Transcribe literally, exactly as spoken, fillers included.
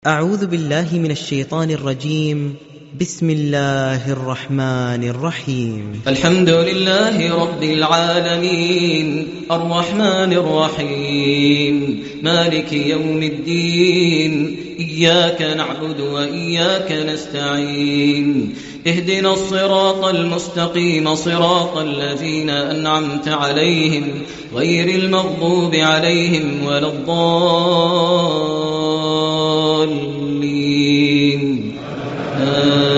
أعوذ بالله من الشيطان الرجيم. بسم الله الرحمن الرحيم. الحمد لله رب العالمين، الرحمن الرحيم، مالك يوم الدين، إياك نعبد وإياك نستعين، اهدنا الصراط المستقيم، صراط الذين أنعمت عليهم غير المغضوب عليهم ولا الضالين. آمين.